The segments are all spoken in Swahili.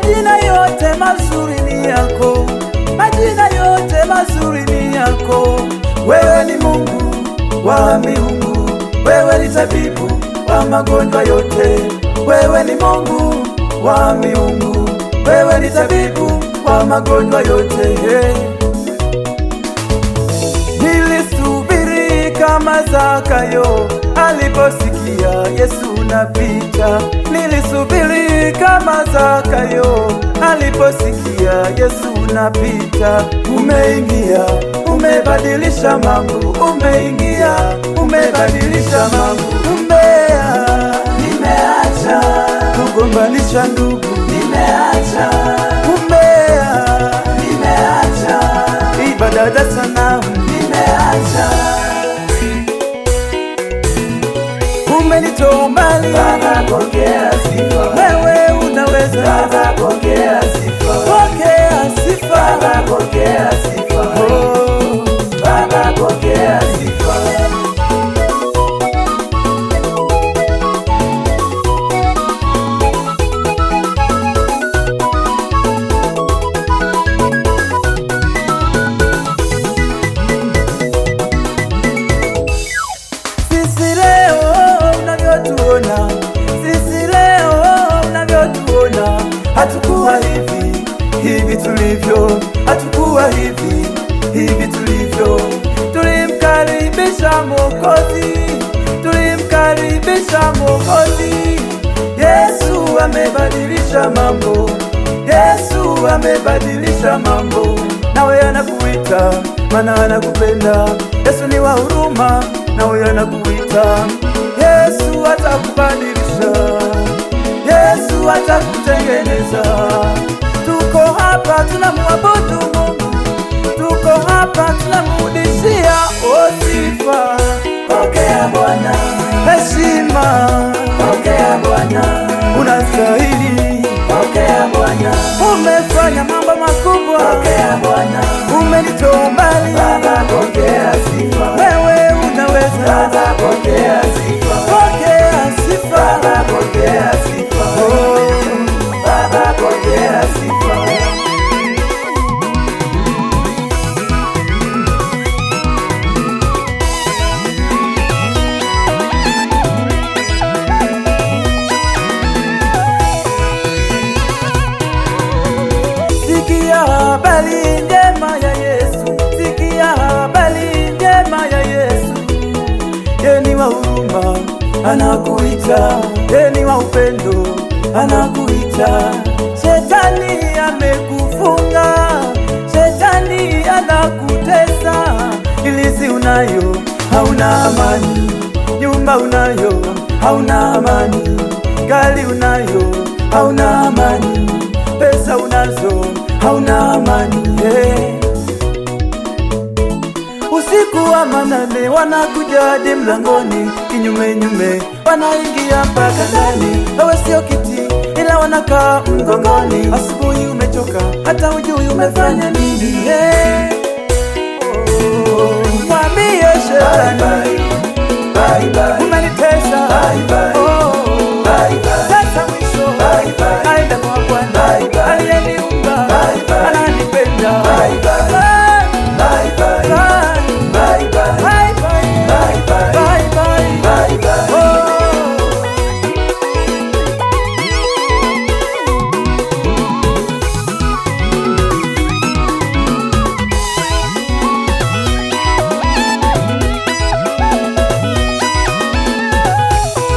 Majina yote mazuri ni yako, majina yote mazuri ni yako. Wewe ni Mungu wa miungu, wewe ni tabibu wa magonjwa yote. Wewe ni Mungu wa miungu, wewe ni tabibu wa magonjwa yote. Nilisubiri kama Zakayo aliposikia Yesu napita. Nilisubiri kama Zakayo aliposikia Yesu napita. Umeingia, umebadilisha mambo, umeingia, umebadilisha mambo. Umbea nimeacha, kugombanisha ndugu nimeacha. Umbea nimeacha, ibada za sanamu nimeacha. Umenitoa mbali, Baba pokea sifa. Wewe unaweza, Baba pokea sifa. Pokea sifa, Baba pokea sifa. Oh, Baba pokea sifa. Sisi leo unavyotuona, hatukuwa hivi tulivyo, hatukuwa hivi tulivyo. Tulimkaribisha Mwokozi, tulimkaribisha Mwokozi. Yesu amebadilisha mambo, Yesu amebadilisha mambo. Nawe anakuita, maana anakupenda. Yesu ni wa huruma, nawe anakuita. Yesu atakubadilisha, Yesu atakutengeneza. Tuko hapa tunamwabudu Mungu, tuko hapa tunamrudishia sifa. Pokea Bwana heshima, pokea Bwana unastahili. Pokea Bwana, umefanya mambo makubwa. Pokea Bwana, umenitoa mbali. Baba pokea sifa. Wewe unaweza, Baba pokea sifa. Pokea sifa, Baba pokea sifa. Oh, Baba pokea sifa. Sikia habari njema ya Yesu, sikia habari njema ya Yesu. Yeye ni wa huruma, anakuita. Yeye ni wa upendo, anakuita. Shetani amekufunga, shetani anakutesa. Ilizi unayo, hauna amani. Nyumba unayo, hauna amani. Gari unayo, hauna amani. Pesa unazo, hauna amani. Usiku wa manane wanakuja hadi mlangoni, kinyume nyume wanaingia mpaka ndani. Wewe sio kiti ila wanakaa mgongoni. Asubuhi umechoka, hata hujui umefanya nini. Mwambie shetani, bye bye, umenitesa. Bye bye, bye bye. Sasa mwisho, aenda kwa Bwana aliyeniumba, ananipenda. Bye bye, bye bye, bye bye, bye bye, bye bye, bye bye.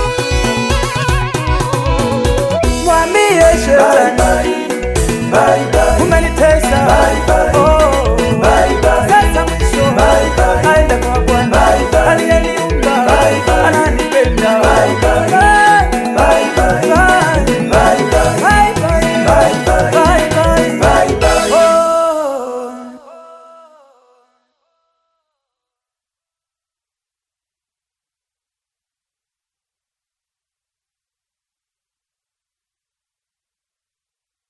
Mwambie shetani, bye bye.